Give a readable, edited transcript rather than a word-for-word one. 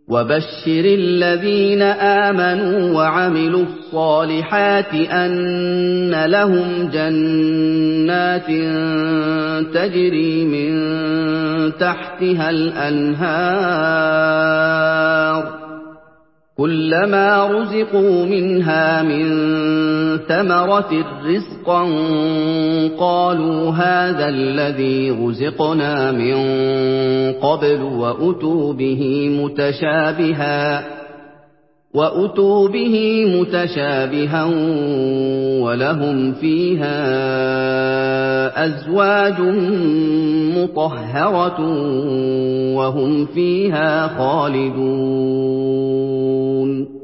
وَبَشِّرِ الَّذِينَ آمَنُوا وَعَمِلُوا الصَّالِحَاتِ أَنَّ لَهُمْ جَنَّاتٍ تَجْرِي مِن تَحْتِهَا الْأَنْهَارُ كُلَّمَا رُزِقُوا مِنْهَا مِن ثَمَرَةٍ رِّزْقًا قَالُوا هَٰذَا الَّذِي رُزِقْنَا مِن قَبْلُ وَأُتُوا بِهِ مُتَشَابِهًا وَلَهُمْ فِيهَا أَزْوَاجٌ مُّطَهَّرَةٌ وَهُمْ فِيهَا خَالِدُونَ